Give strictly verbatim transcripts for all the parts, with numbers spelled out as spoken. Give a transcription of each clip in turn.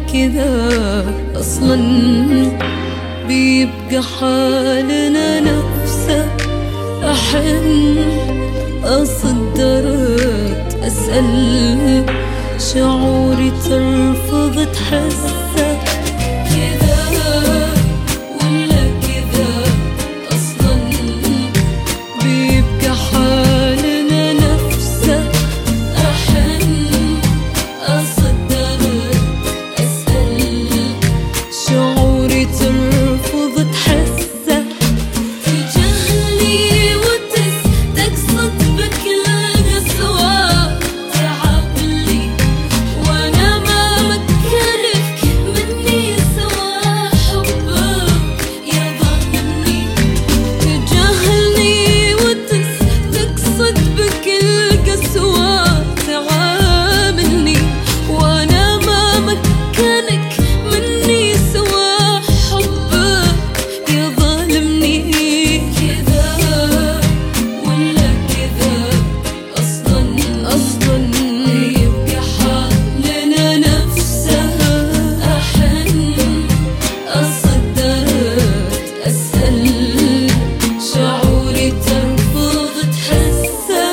كذا أصلا بيبقى حالنا نفسه. أحن أصدرت أسأل شعوري ترفض تحسه. كذا ولا كذا أصلا بيبقى حالنا نفسه. أحن أصدرت أسأل شعوري ترفض تحسه. تجهلي وتستقصد بكل قسوة تعبلي وانا ما مكنك مني سوى حبك يا ظالمني. تجهلني وتستقصد بكل قسوة تعاملني وانا ما مكنك مني سوى حبك يا ظالمني. كذا ولا كذا أصلا أصلا يبقى حالنا نفسه. أحن أصدرت أسأل شعوري ترفض تحسه.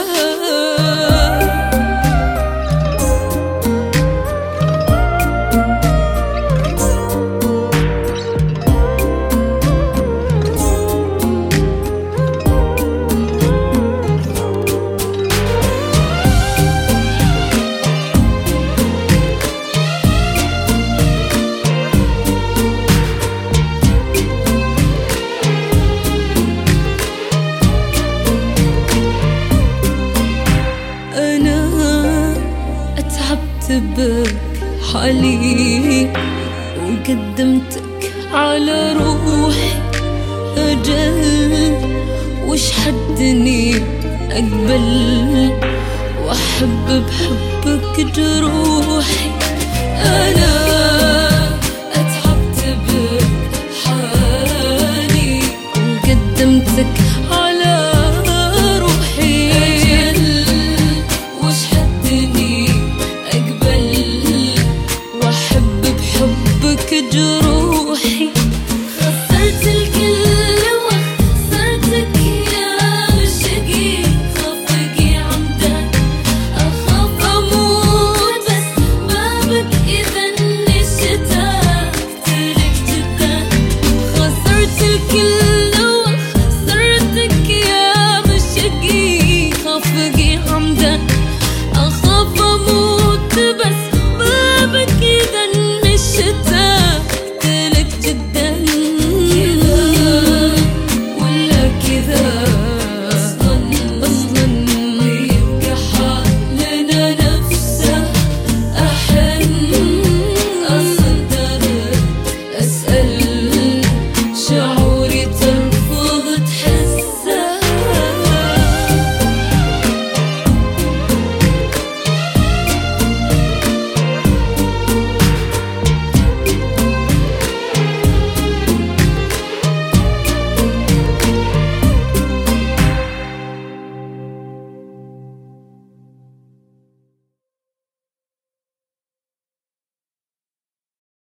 أنا أتعبت بك حالي وقدمتك على روحي. أجل وش حدني أقبل وأحب بحبك جروحي. أنا